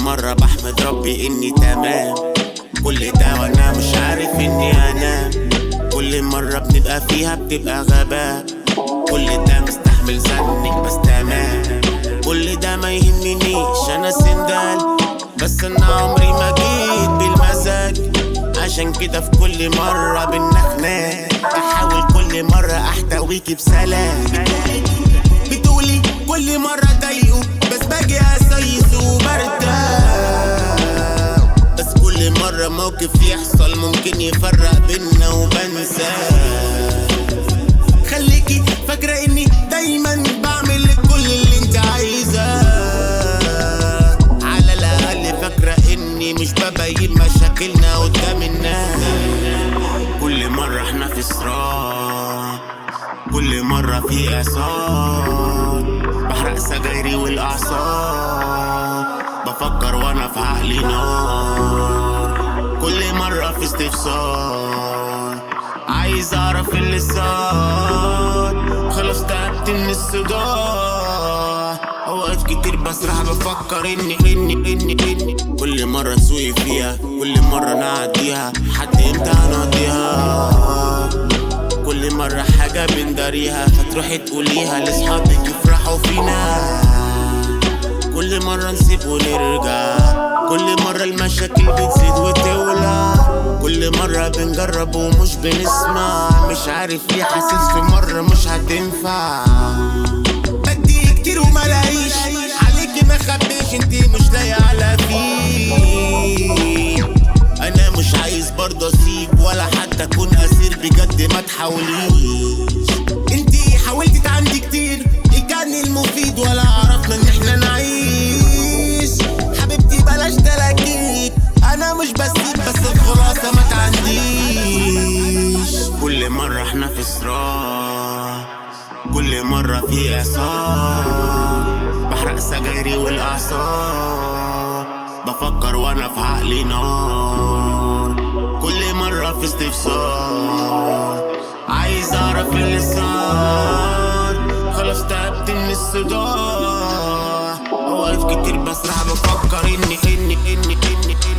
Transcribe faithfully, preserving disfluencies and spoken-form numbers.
مرة بحمد ربي اني تمام، كل ده وانا مش عارف اني انام. كل مرة بنبقى فيها بتبقى غباء، كل ده مستحمل ظنك بس تمام. كل ده ما يهمنيش انا سندال، بس انا عمري ما جيت بالمزاج. عشان كده في كل مرة بنخناق، بحاول كل مرة احتويكي بسلام. بتقولي كل مرة ضايقه، بس باجي اسيس وبرتاح. بس كل مرة موقف يحصل ممكن يفرق بينا وبنساه. خليكي فاكرة اني دايما بعمل كل اللي انت عايزاه، على الاقل فاكرة اني مش ببين مشاكلنا قدام الناس. كل مرة احنا في صراع، كل مرة في اعصار، بحرق سجايري والاعصاب، بفكر وانا في عقلي نار. كل مرة في استفسار، عايز اعرف اللي صار، خلاص تعبت من الصداع. اوقات كتير بسرح بفكر اني اني اني اني كل مرة نسوي فيها، كل مرة نعديها، حد امتى هنقضيها؟ كل مرة حاجة بنداريها، فتروحي تقوليها لاصحابك يفرحوا فينا. كل مرة نسيب ونرجع، كل مرة المشاكل بتزيد وتولع. كل مرة بنجرب ومش بنسمع، مش عارف ليه حاسس في مرة مش هتنفع. بدي كتير وملاقيش عليكي، ما خبيش انتي مش لاقية على فيه. انا مش عايز برضه اسيب ولا حتى اكون اسير، بجد ما تحاوليش. انتي حاولتي تعندي كتير، ايه كان المفيد ولا عرفنا ان احنا نعيش؟ حبيبتي بلاش تلاكيك، انا مش بسيب بس الخلاصة ما تعنديش. كل مرة احنا في صراع، كل مرة في اعصار، بحرق سجايري والاعصاب، بفكر وانا في عقلي نار. كل مرة في استفسار، عايز اعرف اللي صار، خلاص تعبت من الصداع. اوقات كتير بسرح بفكر اني اني اني اني, إني